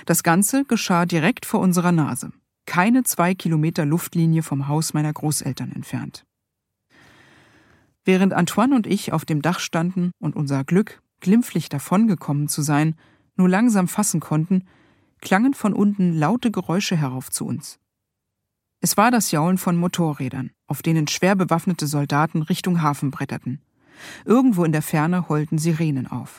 Das Ganze geschah direkt vor unserer Nase, keine 2 Kilometer Luftlinie vom Haus meiner Großeltern entfernt. Während Antoine und ich auf dem Dach standen und unser Glück, glimpflich davongekommen zu sein, nur langsam fassen konnten, klangen von unten laute Geräusche herauf zu uns. Es war das Jaulen von Motorrädern, auf denen schwer bewaffnete Soldaten Richtung Hafen bretterten. Irgendwo in der Ferne heulten Sirenen auf.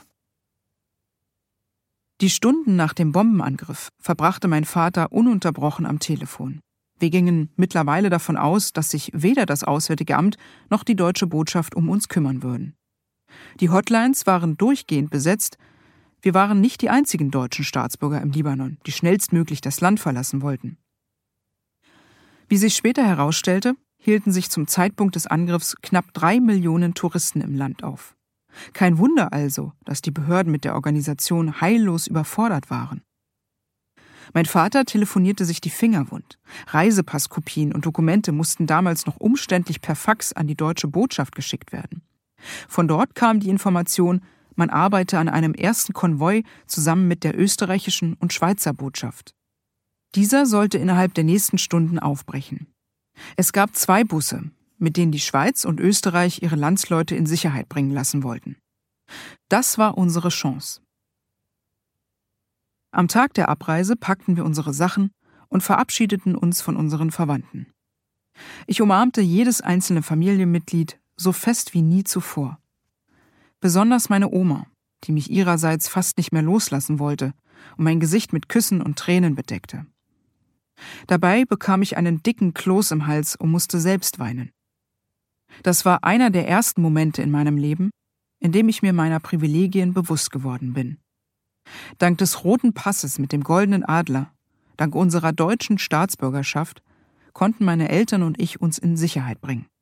Die Stunden nach dem Bombenangriff verbrachte mein Vater ununterbrochen am Telefon. Wir gingen mittlerweile davon aus, dass sich weder das Auswärtige Amt noch die deutsche Botschaft um uns kümmern würden. Die Hotlines waren durchgehend besetzt. Wir waren nicht die einzigen deutschen Staatsbürger im Libanon, die schnellstmöglich das Land verlassen wollten. Wie sich später herausstellte, hielten sich zum Zeitpunkt des Angriffs knapp 3 Millionen Touristen im Land auf. Kein Wunder also, dass die Behörden mit der Organisation heillos überfordert waren. Mein Vater telefonierte sich die Finger wund. Reisepasskopien und Dokumente mussten damals noch umständlich per Fax an die deutsche Botschaft geschickt werden. Von dort kam die Information, man arbeite an einem ersten Konvoi zusammen mit der österreichischen und Schweizer Botschaft. Dieser sollte innerhalb der nächsten Stunden aufbrechen. Es gab 2 Busse, mit denen die Schweiz und Österreich ihre Landsleute in Sicherheit bringen lassen wollten. Das war unsere Chance. Am Tag der Abreise packten wir unsere Sachen und verabschiedeten uns von unseren Verwandten. Ich umarmte jedes einzelne Familienmitglied so fest wie nie zuvor. Besonders meine Oma, die mich ihrerseits fast nicht mehr loslassen wollte und mein Gesicht mit Küssen und Tränen bedeckte. Dabei bekam ich einen dicken Kloß im Hals und musste selbst weinen. Das war einer der ersten Momente in meinem Leben, in dem ich mir meiner Privilegien bewusst geworden bin. Dank des roten Passes mit dem goldenen Adler, dank unserer deutschen Staatsbürgerschaft, konnten meine Eltern und ich uns in Sicherheit bringen.